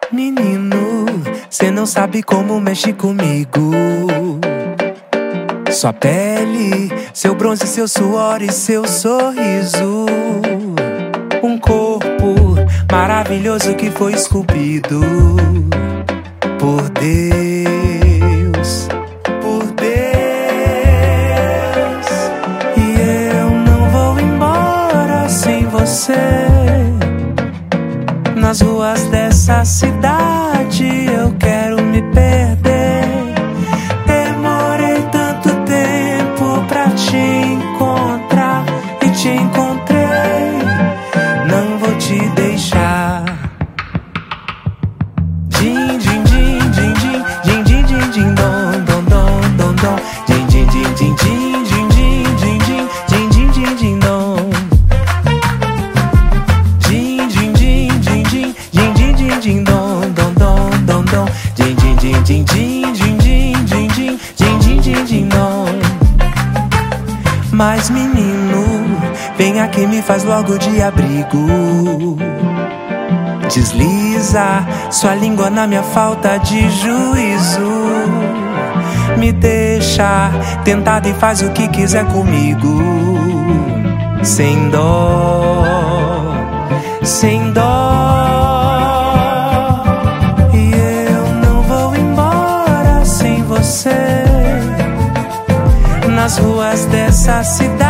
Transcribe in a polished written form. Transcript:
Menino, cê não sabe como mexe comigo. Sua pele, seu bronze, seu suor e seu sorriso. Um corpo maravilhoso que foi esculpido por Deus, por Deus. E eu não vou embora sem você. Nas ruas dessa cidade eu quero me perder. Demorei tanto tempo pra te encontrar e te encontrei. Não vou te deixar. Din, din, din, din, din, din, din, din, din, dom, dom, dom, dom, dom. Din, din, din, din, din, din, din, din, din, din, din, din, din, dom. Din, din, din, din, din, din, din, din, din, dom, dom, dom, dom, dom. Din, din, din, din, din, din, din, din, din, din, din, din, din, dom. Mas menino, vem aqui, me faz logo de abrigo. Desliza sua língua na minha falta de juízo. Me deixa tentado e faz o que quiser comigo. Sem dó, sem dó. E eu não vou embora sem você. Nas ruas dessa cidade